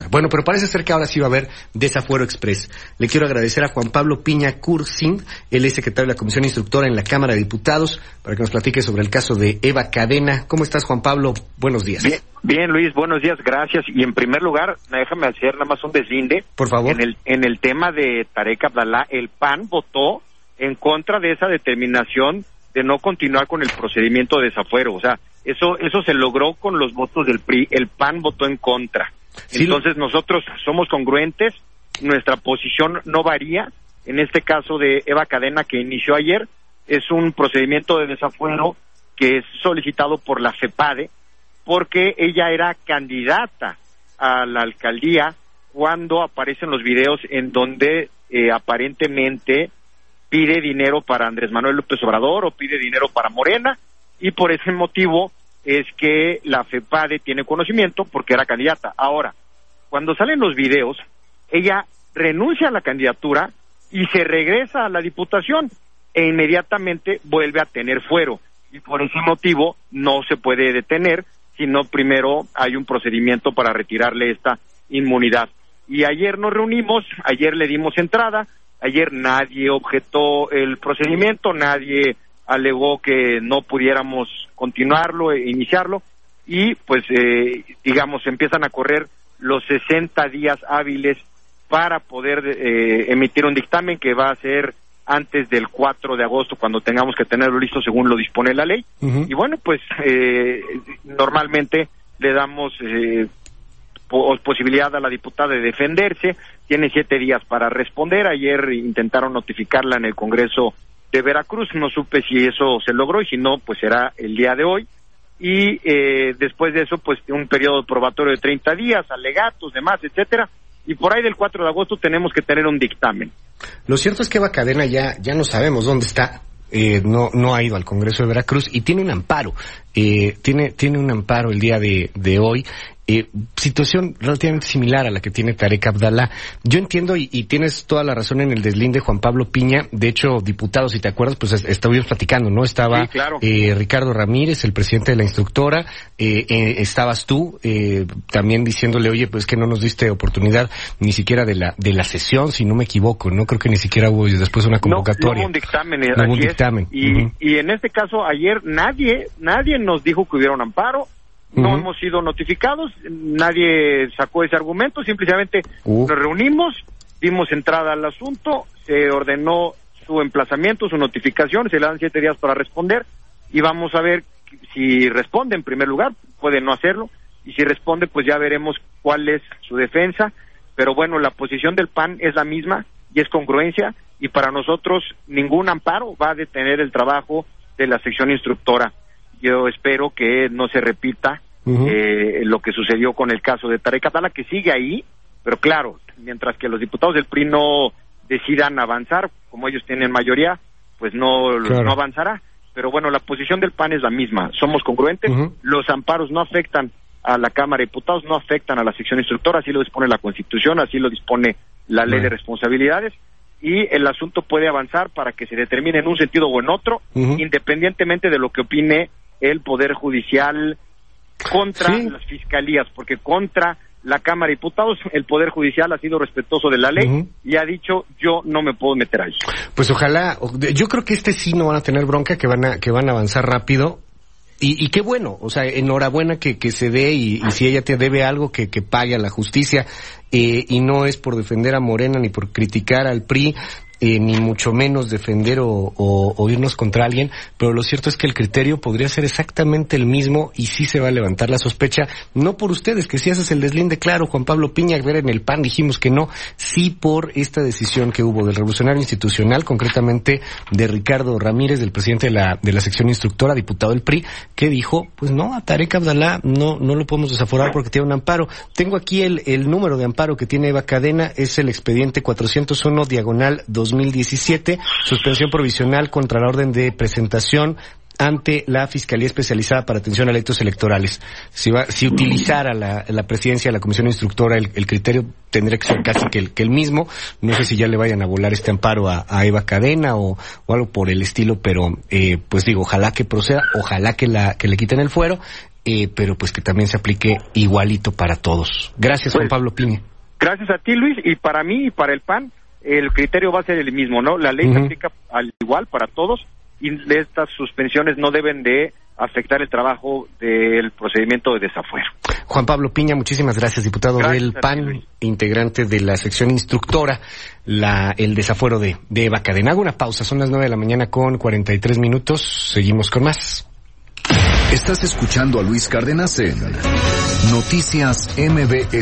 Bueno, pero parece ser que ahora sí va a haber desafuero express. Le quiero agradecer a Juan Pablo Piña Cursin, él es secretario de la Comisión Instructora en la Cámara de Diputados, para que nos platique sobre el caso de Eva Cadena. ¿Cómo estás, Juan Pablo? Buenos días. Bien, Luis, buenos días, gracias. Y en primer lugar, déjame hacer nada más un deslinde. Por favor. En el tema de Tarek Abdalá, el PAN votó en contra de esa determinación de no continuar con el procedimiento de desafuero. O sea, eso se logró con los votos del PRI. El PAN votó en contra. Sí. Entonces nosotros somos congruentes, nuestra posición no varía. En este caso de Eva Cadena, que inició ayer, es un procedimiento de desafuero que es solicitado por la FEPADE, porque ella era candidata a la alcaldía cuando aparecen los videos en donde aparentemente pide dinero para Andrés Manuel López Obrador o pide dinero para Morena, y por ese motivo es que la FEPADE tiene conocimiento porque era candidata. Ahora, cuando salen los videos, ella renuncia a la candidatura y se regresa a la diputación e inmediatamente vuelve a tener fuero, y por ese motivo no se puede detener, sino primero hay un procedimiento para retirarle esta inmunidad. Y ayer nos reunimos, ayer le dimos entrada, ayer nadie objetó el procedimiento, nadie alegó que no pudiéramos continuarlo e iniciarlo, y pues digamos empiezan a correr los 60 días hábiles para poder emitir un dictamen que va a ser antes del 4 de agosto, cuando tengamos que tenerlo listo según lo dispone la ley. Uh-huh. Y bueno, pues normalmente le damos posibilidad a la diputada de defenderse, tiene 7 días para responder. Ayer intentaron notificarla en el Congreso de Veracruz, no supe si eso se logró, y si no, pues será el día de hoy. Y después de eso, pues un periodo probatorio de 30 días, alegatos, demás, etcétera. Y por ahí del 4 de agosto tenemos que tener un dictamen. Lo cierto es que Eva Cadena ya no sabemos dónde está. No ha ido al Congreso de Veracruz y tiene un amparo. Tiene un amparo el día de hoy. Situación relativamente similar a la que tiene Tarek Abdalá. Yo entiendo y tienes toda la razón en el deslinde, Juan Pablo Piña. De hecho, diputados, si te acuerdas, pues estuvimos platicando, ¿no? Estaba, sí, claro. Ricardo Ramírez, el presidente de la instructora, estabas tú, también diciéndole, oye, pues que no nos diste oportunidad ni siquiera de la sesión, si no me equivoco, ¿no? Creo que ni siquiera hubo después una convocatoria. No hubo un dictamen. No hubo un dictamen. Y en este caso, ayer nadie nos dijo que hubiera un amparo. No hemos sido notificados, nadie sacó ese argumento, simplemente nos reunimos, dimos entrada al asunto, se ordenó su emplazamiento, su notificación, se le dan 7 días para responder, y vamos a ver si responde en primer lugar, puede no hacerlo, y si responde, pues ya veremos cuál es su defensa. Pero bueno, la posición del PAN es la misma y es congruencia, y para nosotros ningún amparo va a detener el trabajo de la sección instructora. Yo espero que no se repita lo que sucedió con el caso de Tarek Abdalá, que sigue ahí, pero claro, mientras que los diputados del PRI no decidan avanzar, como ellos tienen mayoría, pues no avanzará. Pero bueno, la posición del PAN es la misma, somos congruentes, los amparos no afectan a la Cámara de Diputados, no afectan a la sección instructora, así lo dispone la Constitución, así lo dispone la Ley de Responsabilidades, y el asunto puede avanzar para que se determine en un sentido o en otro, independientemente de lo que opine el Poder Judicial contra las fiscalías, porque contra la Cámara de Diputados el Poder Judicial ha sido respetuoso de la ley y ha dicho, yo no me puedo meter ahí. Pues ojalá, yo creo que sí no van a tener bronca, que van a avanzar rápido. Y qué bueno, o sea, enhorabuena que se dé, y si ella te debe algo, que pague a la justicia, y no es por defender a Morena ni por criticar al PRI, ni mucho menos defender o irnos contra alguien, pero lo cierto es que el criterio podría ser exactamente el mismo, y sí se va a levantar la sospecha, no por ustedes, que si haces el deslinde, claro, Juan Pablo Piña, ver en el PAN dijimos que no, sí por esta decisión que hubo del Revolucionario Institucional, concretamente de Ricardo Ramírez, del presidente de la sección instructora, diputado del PRI, que dijo, pues no, a Tarek Abdalá no lo podemos desaforar porque tiene un amparo. Tengo aquí el número de amparo que tiene Eva Cadena, es el expediente 401/2017, suspensión provisional contra la orden de presentación ante la Fiscalía Especializada para Atención a Delitos Electorales. Si utilizara la presidencia de la Comisión Instructora, el criterio tendría que ser casi que el mismo. No sé si ya le vayan a volar este amparo a Eva Cadena o algo por el estilo, pero pues digo, ojalá que proceda, ojalá que le quiten el fuero, pero pues que también se aplique igualito para todos. Gracias, Juan Pablo Piña. Gracias a ti, Luis, y para mí y para el PAN, el criterio va a ser el mismo, ¿no? La ley se aplica al igual para todos, y estas suspensiones no deben de afectar el trabajo del procedimiento de desafuero. Juan Pablo Piña, muchísimas gracias, diputado del PAN, integrante de la sección instructora, el desafuero de Eva Cadena. Hago una pausa, son las 9 de la mañana con 43 minutos, seguimos con más. Estás escuchando a Luis Cárdenas en Noticias MBS.